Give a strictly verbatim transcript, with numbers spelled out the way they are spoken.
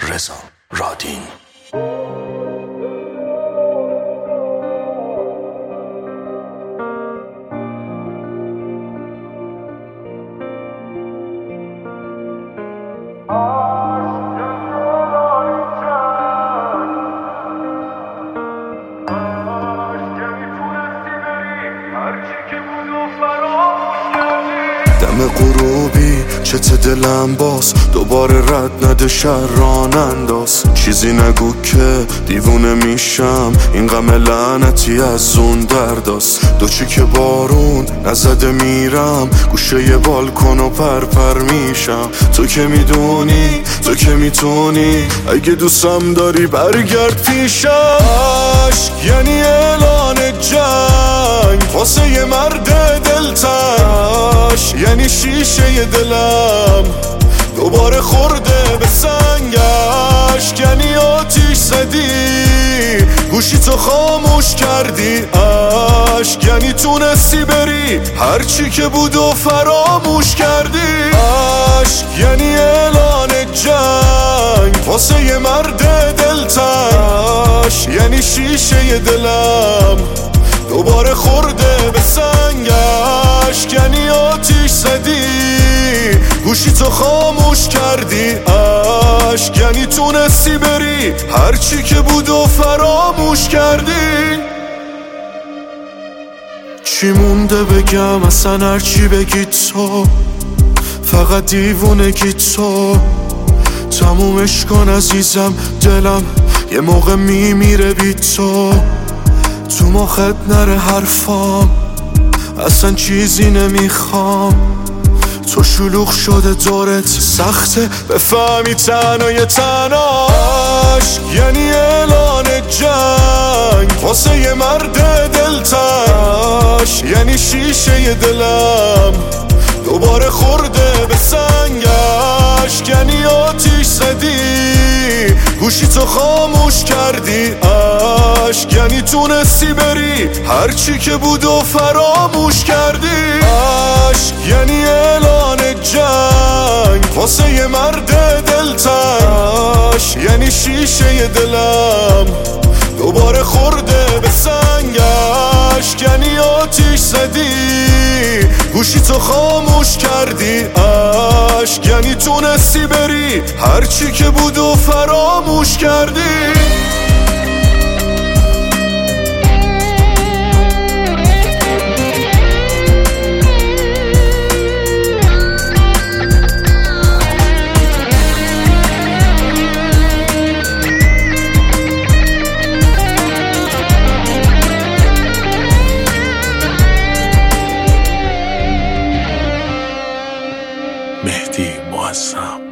رضا رادین. دم غروبی چته دلم باز دوباره رد نده شران انداز. چیزی نگو که دیوونه میشم، این غم لعنتی از اون درداست. دو چیک بارون نزده میرم گوشه بالکن و پرپر میشم. تو که میدونی تو که میتونی، اگه دوستم داری برگرد پیشم. عشق یعنی اعلان جنگ واسه یه مرد دلتنگ، یعنی شیشه دلم دوباره خورده به سنگش. یعنی آتیش زدی گوشی تو خاموش کردی عشق، یعنی تونستی بری هرچی که بود و فراموش کردی. عشق یعنی اعلان جنگ واسه یه مرد دلتنگ، یعنی شیشه دلم دوباره خورده به سنگش. یعنی آتیش زدی گوشی تو خاموش کردی عشق، یعنی تونستی بری هرچی که بود و فراموش کردی. چی مونده بگم اصلا، هرچی بگی تو فقط دیوونگی تو. تمومش کن عزیزم، دلم یه موقع میمیره بی تو. تو مخت نره حرفام، اصلا چیزی نمیخوام. تو شلوغ شده دورت سخته بفهمی تنهای تنها. عشق یعنی اعلان جنگ واسه یه مرد دلتنگ، یعنی شیشه دلم دوباره خورده به سنگش. یعنی آتیش زدی گوشی تو خاموش کردی عشق، یعنی تونستی بری هرچی که بود و فراموش کردی. عشق یعنی اعلان جنگ واسه یه مرد دلتنگ، یعنی شیشه دلم دوباره خورده به سنگش. یعنی آتیش زدی گوشی تو خاموش کردی عشق، یعنی تونستی بری هرچی که بود و فراموش کردی. مهدی معظم.